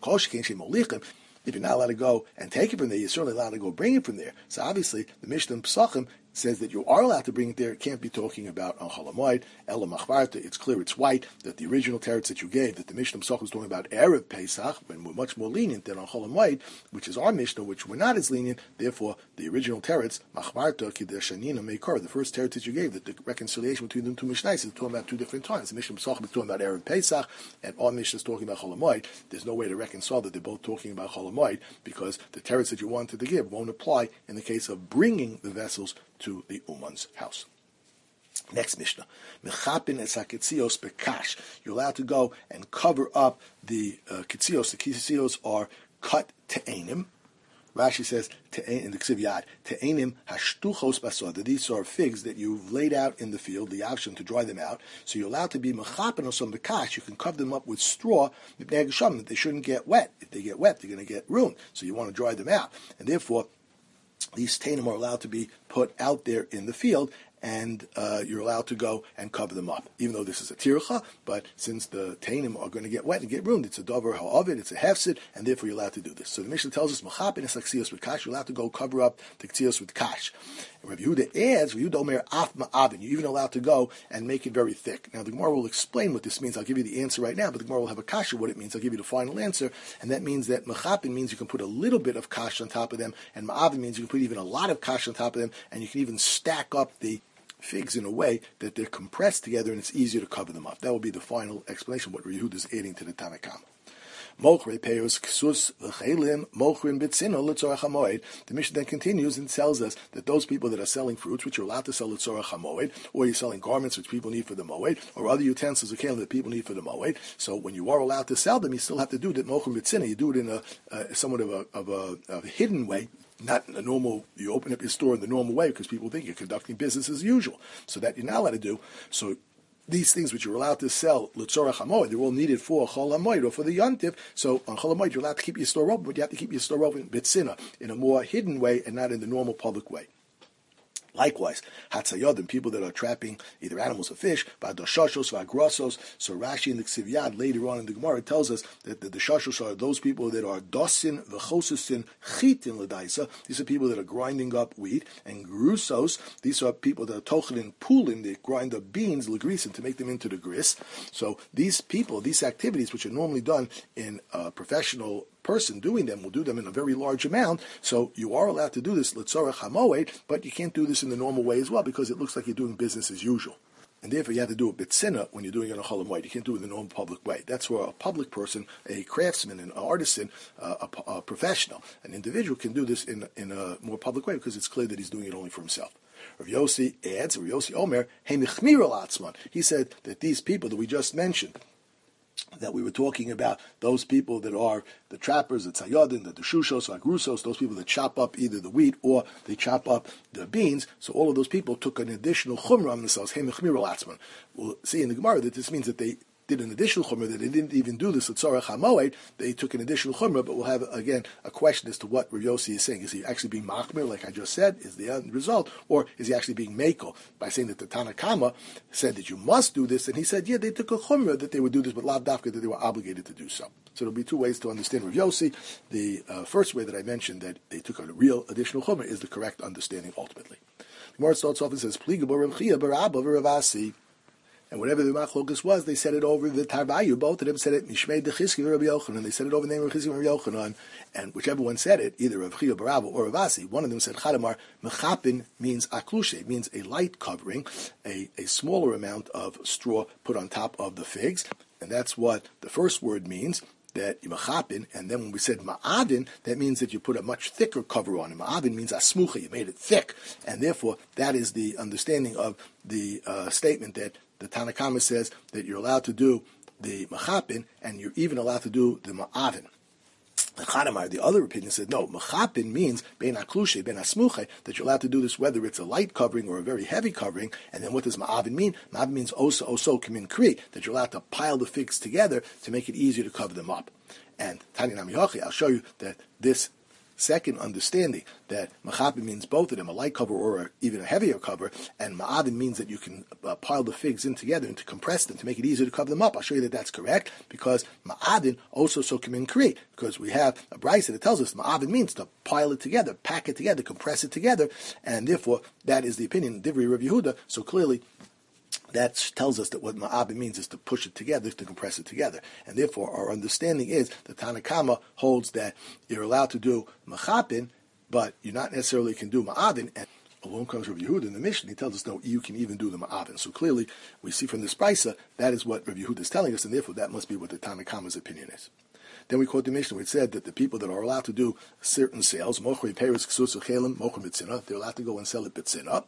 you're not allowed to go and take it from there, you're certainly allowed to go bring it from there. So obviously, the Mishnah in Pesachim says that you are allowed to bring it there. It can't be talking about on Chol Hamoed, Ela Machvarta. It's clear, it's white, that the original teretz that you gave, that the Mishnah in Pesachim was talking about Erev Pesach, when we're much more lenient than on Chol Hamoed, which is our Mishnah, which we're not as lenient. Therefore, the original teretz, Machvarta, Kideshanina Meikar, the first teretz that you gave, that the reconciliation between the two Mishnahs is talking about two different times. The Mishnah in Pesachim is talking about Erev Pesach, and our Mishnah is talking about Chol Hamoed. There's no way to reconcile that they're both talking about Chol Hamoed, because the teretz that you wanted to give won't apply in the case of bringing the vessels to the Uman's house. Next Mishnah. Mechapin es hakitzios bekash. You're allowed to go and cover up the kitzios. The kitzios are cut te'enim. Rashi says in the Ksiv Yad, te'enim hashtuchos basada. These are figs that you've laid out in the field, the option to dry them out. So you're allowed to be mechapin osom bekash. You can cover them up with straw, that they shouldn't get wet. If they get wet, they're going to get ruined. So you want to dry them out. And therefore, these tainim are allowed to be put out there in the field, and you're allowed to go and cover them up. Even though this is a tircha, but since the tainim are going to get wet and get ruined, it's a davar ha'avid, it's a hefsid, and therefore you're allowed to do this. So the Mishnah tells us, Machapin is like ktzios with kash, you're allowed to go cover up the ktzios with kash. And Rav Yehuda adds, Rav Yehuda Omer af ma'avin, you're even allowed to go and make it very thick. Now the Gemara will explain what this means. I'll give you the answer right now, but the Gemara will have a kasha what it means. I'll give you the final answer, and that means that Machapin means you can put a little bit of kash on top of them, and ma'avin means you can put even a lot of kash on top of them, and you can even stack up the figs in a way that they're compressed together and it's easier to cover them up. That will be the final explanation of what Yehuda is adding to the Tanakama. The Mishnah then continues and tells us that those people that are selling fruits, which are allowed to sell l'tzorach hamoed, or you're selling garments which people need for the moed, or other utensils of kelim that people need for the moed. So when you are allowed to sell them, you still have to do it mochrim b'tzina. You do it in a somewhat of a hidden way. Not in the normal, you open up your store in the normal way because people think you're conducting business as usual. So that you're not allowed to do. So these things which you're allowed to sell, l'tzorach hamoed, they're all needed for chol hamoed or for the yontif. So on chol hamoed, you're allowed to keep your store open, but you have to keep your store open b'tzina, in a more hidden way and not in the normal public way. Likewise, hatzayodim, people that are trapping either animals or fish, v'adoshashos, v'agrosos. So Rashi in the Ksiv Yad later on in the Gemara tells us that the doshashos are those people that are dosin v'chosusin chitin l'daisa. These are people that are grinding up wheat, and grusos. These are people that are tochelin pulin. They grind up beans l'grisin to make them into the gris. So these people, these activities, which are normally done in a professional person doing them, will do them in a very large amount. So you are allowed to do this l'tzorach hamoed, but you can't do this in the normal way as well because it looks like you're doing business as usual. And therefore you have to do it b'tzina when you're doing it on a chol hamoed. You can't do it in the normal public way. That's where a public person, a craftsman, an artisan, a professional, an individual can do this in a more public way because it's clear that he's doing it only for himself. Rav Yossi adds, Rav Yossi Omer, Heimichmir al atzman. He said that these people that we just mentioned, that we were talking about, those people that are the trappers, the tzayodin, the shushos, the agrusos, those people that chop up either the wheat or they chop up the beans. So all of those people took an additional chumrah on themselves. We'll see in the Gemara that this means that they did an additional chumrah, that they didn't even do this at Tzorach HaMoed. They took an additional chumrah, but we'll have, again, a question as to what Rav Yossi is saying. Is he actually being machmir, like I just said, is the end result, or is he actually being mekel by saying that the Tanakama said that you must do this, and he said, yeah, they took a chumrah that they would do this, but lav dafka that they were obligated to do so. So there'll be two ways to understand Rav Yossi. The first way that I mentioned, that they took a real additional chumrah, is the correct understanding ultimately. The Gemara starts off and says, Pliga Rav Chia bar Abba v'Ravasi. And whatever the machlokas was, they said it over the Tarvayu. Both of them said it Mishmei Dechizki Rabbi Yochanan. They said it over the name of Chizki Rabbi Yochanan. And whichever one said it, either Rav Chia bar Abba or Rav Asi, one of them said Chadamar. Mechapin means aklushe. It means a light covering, a smaller amount of straw put on top of the figs. And that's what the first word means, that machapin, and then when we said ma'adin, that means that you put a much thicker cover on it. Ma'adin means asmucha, you made it thick. And therefore, that is the understanding of the statement that the Tanakama says that you're allowed to do the machapin, and you're even allowed to do the ma'adin. The Chadamar, the other opinion, said no, machapin means ben aklushe, ben asmuche, that you're allowed to do this whether it's a light covering or a very heavy covering. And then what does ma'avin mean? Ma'avin means oso kamin kri, that you're allowed to pile the figs together to make it easier to cover them up. And Tani Nami Hachi, I'll show you that this second understanding, that machapin means both of them, a light cover or even a heavier cover, and ma'adin means that you can pile the figs in together and to compress them to make it easier to cover them up. I'll show you that that's correct, because ma'adin also so come in kri, because we have a brayso that tells us ma'adin means to pile it together, pack it together, compress it together, and therefore that is the opinion of Divrei Rav Yehuda. So clearly that tells us that what ma'abin means is to push it together, to compress it together. And therefore, our understanding is that Tanakama holds that you're allowed to do machapin, but you not necessarily can do ma'abin. And along comes Rav Yehuda in the Mishnah. He tells us, no, you can even do the ma'abin. So clearly, we see from this brayso, that is what Rav Yehuda is telling us, and therefore that must be what the Tanakama's opinion is. Then we quote the Mishnah, which said that the people that are allowed to do certain sales, mochri peres ksus uchelim mochri b'tzina, they're allowed to go and sell it b'tzina,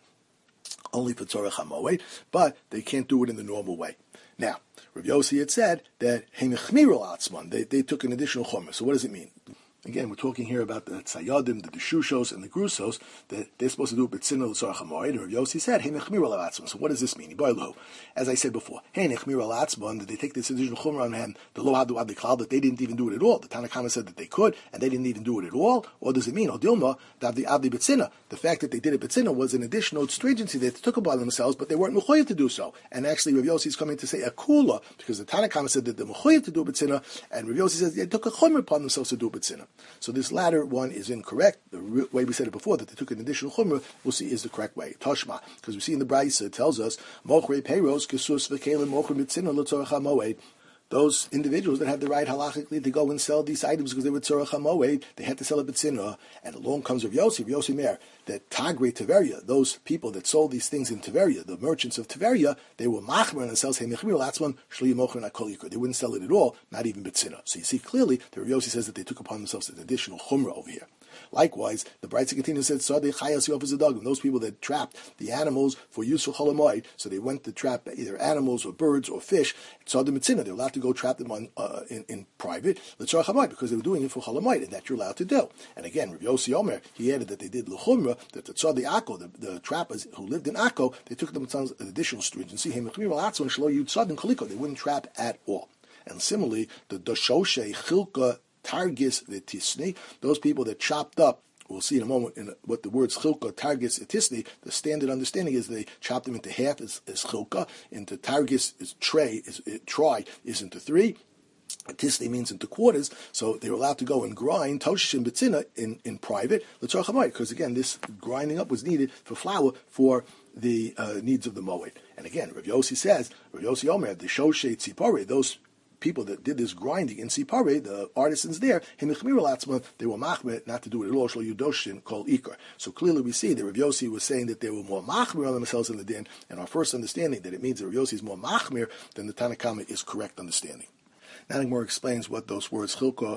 only for Tzorach HaMoed, but they can't do it in the normal way. Now, Rav Yossi had said that Heimichmir al atzman, they took an additional chumrah. So what does it mean? Again, we're talking here about the tzayadim, the deshushos, and the grusos, that they're supposed to do b'tzina l'tzorach hamoed. And Rav Yossi said, "Hey nechmir alatzman." So what does this mean? As I said before, hey nechmir alatzman, that they take this additional chumrah on hand, the lo hadu ad klal, that they didn't even do it at all. The Tanna Kama said that they could, and they didn't even do it at all. Or does it mean odilma davdi abdi b'tzina? The fact that they did it b'tzina was an additional stringency that they took upon themselves, but they weren't mechoyev to do so. And actually, Rav Yossi is coming to say a kula, because the Tanna Kama said that they're mechoyev to do b'tzina, and Rav Yossi says they took a chumrah upon themselves to do b'tzina. So this latter one is incorrect. The way we said it before, that they took an additional chumrah, we'll see is the correct way. Toshma, because we see in the Brisa, it tells us, Mochrei Peiros, Kesus V'Kelim, Mochrei Mitzina, L'Tzorach HaMoed. Those individuals that had the right halachically to go and sell these items because they were tzorach hamoed, they had to sell a b'tzina, and along comes Rav Yossi Meir, that Tagre Tiveria, those people that sold these things in Tiveria, the merchants of Tiveria, they were machmer and themselves, hey mechmir latzman shli mocher nakol yikor. They wouldn't sell it at all, not even b'tzina. So you see clearly that Rav Yossi says that they took upon themselves an additional chumrah over here. Likewise, the Brisa continues said, Sadeh chayas yofes adagim, those people that trapped the animals for use for cholamoid, so they went to trap either animals or birds or fish, Sadeh mitzina, they're allowed to go trap them in private, l'tzorach hamoed, because they were doing it for cholamoid, and that you're allowed to do. And again, Rav Yossi Omer, he added that they did l'chumra, that the Tzadei Akko, the trappers who lived in Akko, they took themselves an additional stringency, they wouldn't trap at all. And similarly, the Doshoshe Chilka Targis V'Tisni, those people that chopped up, we'll see in a moment in what the words Chilka, Targis, V'Tisni, the standard understanding is they chopped them into half as Chilka, into Targis is try is into three, Tisni means into quarters, so they were allowed to go and grind Toshishim B'Tzina in private, L'Tzorach HaMoed, because again, this grinding up was needed for flour for the needs of the Moed. And again, Rav Yossi Omer, the Shoshe Tzipore, those people that did this grinding in Sipare, the artisans there, they were machmer not to do it at all, shlo yudoshin kol ikar. So clearly we see that Rav Yossi was saying that they were more machmer on themselves in the din, and our first understanding that it means that Rav Yossi is more machmer than the Tanna Kama is correct understanding. Now the Gemara explains what those words chilka,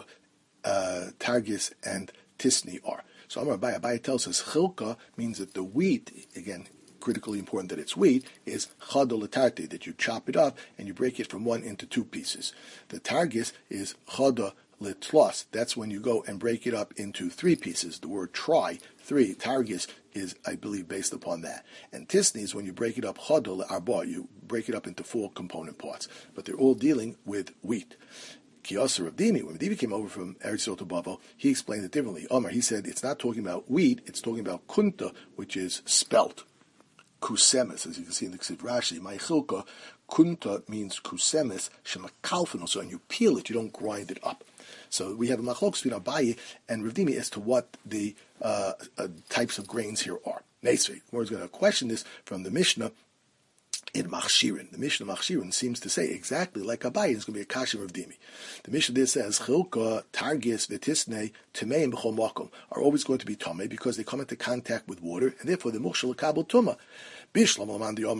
targis, and tisni are. So Amar Abaye tells us chilka means that the wheat, again, critically important that it's wheat, is chado letarte, that you chop it up and you break it from one into two pieces. The targis is chado letlos, that's when you go and break it up into three pieces. The word try, three, targis is, I believe, based upon that. And tisni is when you break it up, chado le'arba, you break it up into four component parts. But they're all dealing with wheat. Kiyasa Rav Dimi, when Rav Dimi came over from Eretz Yisrael to Bavel, he explained it differently. Omar, he said it's not talking about wheat, it's talking about kunta, which is spelt. Kusemes, as you can see in the Ksiv Rashi, Ma'echilka, kunta means kusemes, shemakalfeno, so when you peel it, you don't grind it up. So we have a machlok between Abaye and Rav Dimi as to what the types of grains here are. Neisvei, we're going to question this from the Mishnah in Machshirin. The Mishnah Machshirin seems to say exactly like Abaye, it's going to be a kasha of Dimi. The Mishnah there says, Chilka, Targis, V'Tisnei, Temeim B'chol Makom, are always going to be Tomei because they come into contact with water, and therefore the Mukhshal Kabul Tumah. According to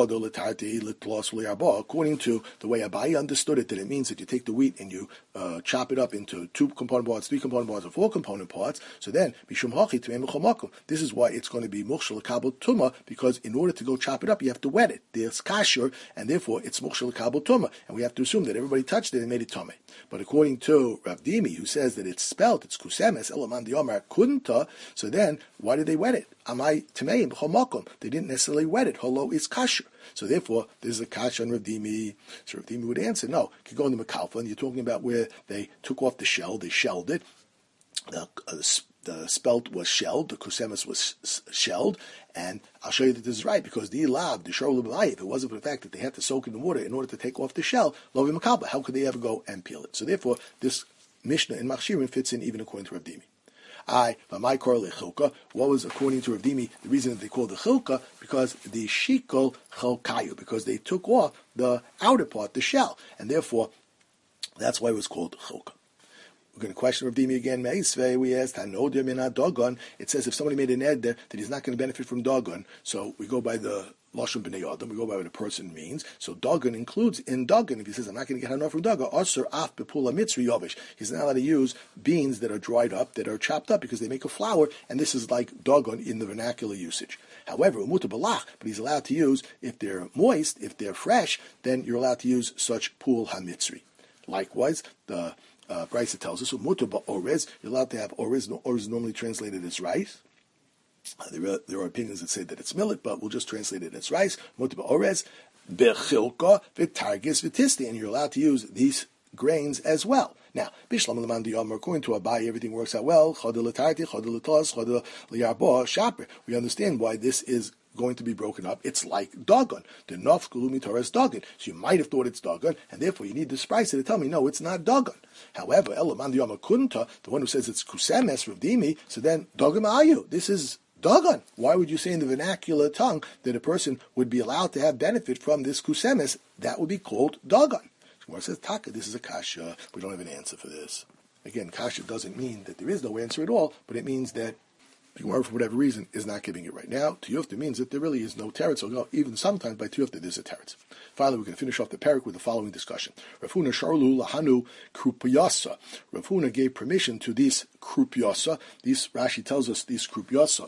the way Abaye understood it, that it means that you take the wheat and you chop it up into two component parts, three component parts, or four component parts. So then, this is why it's going to be Mukhshal Kabul Tumah, because in order to go chop it up, you have to wet it. There's kasher, and therefore it's Mukhshal Kabul Tumah. And we have to assume that everybody touched it and made it Tomei. But according to Rav Dimi, who says that it's spelt, it's Kusemes, Elaman Diomar Kunta, so then, why did they wet it? Amai Temeim B'chol Makom. They didn't necessarily wet it. Holo is kasher. So therefore, there's a kasher on Rav Dimi. So Rav Dimi would answer, no. You could go into Mekalfa, and you're talking about where they took off the shell, they shelled it. The spelt was shelled, the kusemis was shelled, and I'll show you that this is right, because the ilab, the shor l'b'mayit, if it wasn't for the fact that they had to soak in the water in order to take off the shell, lovi makalba, how could they ever go and peel it? So therefore, this Mishnah in Machshirin fits in even according to Rav Dimi. What was, according to Rav Dimi, the reason that they called the chilka? Because the shikol chalkayu, because they took off the outer part, the shell, and therefore, that's why it was called chilka. We're going to question Rav Dimi again. We asked, it says if somebody made an ed that he's not going to benefit from Dagon, so we go by the Lashon B'nei Adam, we go by what a person means. So Dagon includes, in Dagon, if he says, I'm not going to get enough from Dagon, Asr Af Bepula Mitzri Yovish. He's not allowed to use beans that are dried up, that are chopped up, because they make a flour, and this is like Dagon in the vernacular usage. However, Umuta Balach, but he's allowed to use, if they're moist, if they're fresh, then you're allowed to use such Pul HaMitzri. Likewise, the Brisa tells us, mutar ba'orez, you're allowed to have orez. Orez is normally translated as rice. There are opinions that say that it's millet, but we'll just translate it as rice. Mutar ba'orez, bechilka v'targis v'tisti, and you're allowed to use these grains as well. Now, Bishlam Laman Diyamar, according to Abai, everything works out well. We understand why this is going to be broken up. It's like Dagon. The Naf Kulumi Torah is Dagon. So you might have thought it's Dagon, and therefore you need this price to tell me, no, it's not Dagon. However, Elaman Diyamar Kunta, the one who says it's Kusemes Ravdimi, so then Dagon Ma'ayu. This is Dagon. Why would you say in the vernacular tongue that a person would be allowed to have benefit from this Kusemes? That would be called Dagon. Gemara says, Taka, this is a kasha. We don't have an answer for this. Again, kasha doesn't mean that there is no answer at all, but it means that the Gemara, for whatever reason, is not giving it right now. Tiyufta means that there really is no teretz. So even sometimes by Tiyufta there's a teretz. Finally, we're going to finish off the parak with the following discussion. Rav Huna sharlu lahanu krupyasa. Rav Huna gave permission to these krupyasa. These, Rashi tells us, these krupyasa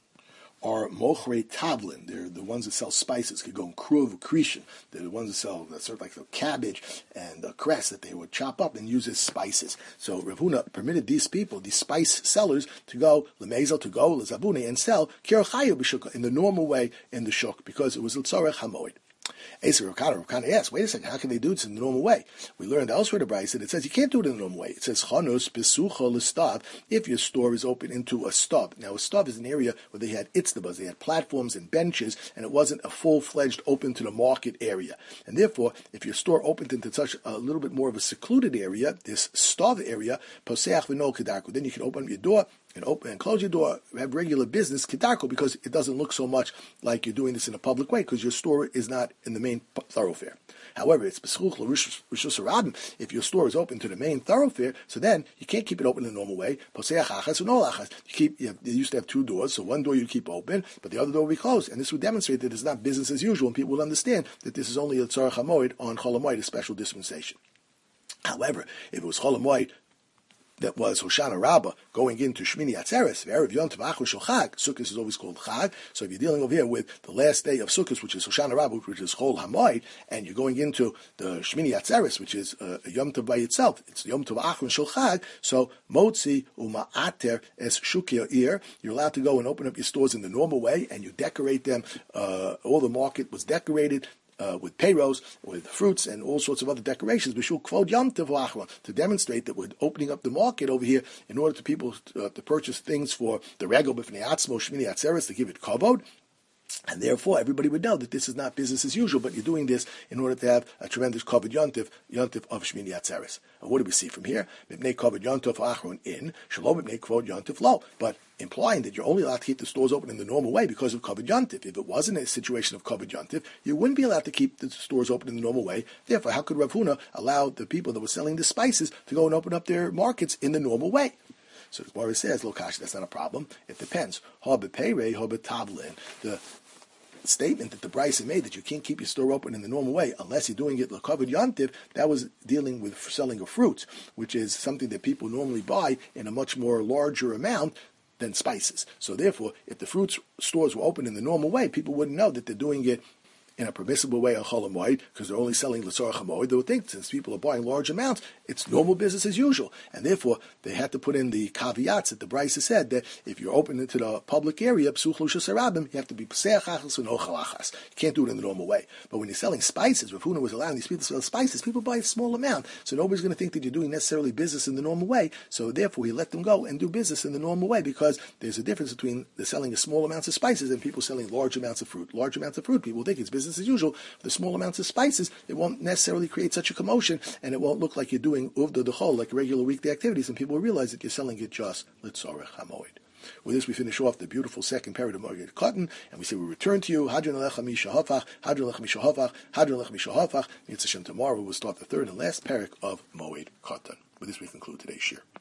are mochre tavlin. They're the ones that sell spices. Could go in kruv, krishin. They're the ones that sell sort of like the cabbage and the cress that they would chop up and use as spices. So Rav Huna permitted these people, these spice sellers, to go lemezel, to go lezabune and sell kirchayu b'shukah in the normal way in the shuk because it was l'tzorech hamoed. Rav Kana asks, wait a second, how can they do this in the normal way? We learned elsewhere to Bryce that it says you can't do it in the normal way. It says chanus besucha l'stav if your store is open into a stub. Now a stub is an area where they had itztabas, they had platforms and benches, and it wasn't a full-fledged open to the market area. And therefore, if your store opened into such a little bit more of a secluded area, this stub area, poseach v'no kedarku, then you can open up your door and open and close your door, have regular business, kedarko, because it doesn't look so much like you're doing this in a public way, because your store is not in the main thoroughfare. However, it's b'schuch l'rishus harabim. If your store is open to the main thoroughfare, so then you can't keep it open in the normal way. Poseach achas u'no achas. You used to have two doors, so one door you keep open, but the other door will be closed. And this would demonstrate that it's not business as usual, and people will understand that this is only a tzarech hamoed on Chol Hamoed, a special dispensation. However, if it was Chol Hamoed that was Hoshana Rabbah going into Shmini Atzeres, Erev Yom Tov Achor Shel Chag. Sukkot is always called Chag. So if you're dealing over here with the last day of Sukkot, which is Hoshana Rabbah, which is Chol Hamoed, and you're going into the Shmini Atzeres, which is a Yom Tov by itself, it's Yom Tov Achor Shel Chag. So Motzi Uma'ater es Shukia Ir, you're allowed to go and open up your stores in the normal way, and you decorate them. All the market was decorated with payros, with fruits, and all sorts of other decorations, to demonstrate that we're opening up the market over here in order to people to purchase things for the regel b'fnei atzmo shmini atzeres, to give it kavod. And therefore, everybody would know that this is not business as usual, but you're doing this in order to have a tremendous kavod yontif of Shmini Atzeres. What do we see from here? Mipnei kavod yontif achron in, shalom mipnei kavod yontif lo. But implying that you're only allowed to keep the stores open in the normal way because of kavod yontif. If it wasn't a situation of kavod yontif, you wouldn't be allowed to keep the stores open in the normal way. Therefore, how could Rav Huna allow the people that were selling the spices to go and open up their markets in the normal way? So the Gemara says, Lokash, that's not a problem. It depends. The statement that the Bryce made that you can't keep your store open in the normal way unless you're doing it l'kavod yantiv, that was dealing with selling of fruits, which is something that people normally buy in a much more larger amount than spices. So therefore, if the fruits stores were open in the normal way, people wouldn't know that they're doing it in a permissible way on Chol Hamoed, because they're only selling l'tzorech hamoed. They would think, since people are buying large amounts, it's normal business as usual. And therefore, they had to put in the caveats that the Brisa said that if you're open into the public area, psuch l'shus harabim, you have to be pseach achas and ochel achas. You can't do it in the normal way. But when you're selling spices, Rav Huna was allowing these people to sell spices, people buy a small amount. So nobody's going to think that you're doing necessarily business in the normal way. So therefore, he let them go and do business in the normal way, because there's a difference between the selling of small amounts of spices and people selling large amounts of fruit. Large amounts of fruit, people think it's business as usual. The small amounts of spices, it won't necessarily create such a commotion, and it won't look like you're doing uvda dechol, like regular weekday activities, and people will realize that you're selling it just l'tzorech hamoed. With this, we finish off the beautiful second period of Moed Katan, and we say we return to you. Hadron alecha mishahafach, hadron alecha mishahafach, hadron alecha mishahafach. Tomorrow we'll start the third and last parak of Moed Katan. With this, we conclude today's shir.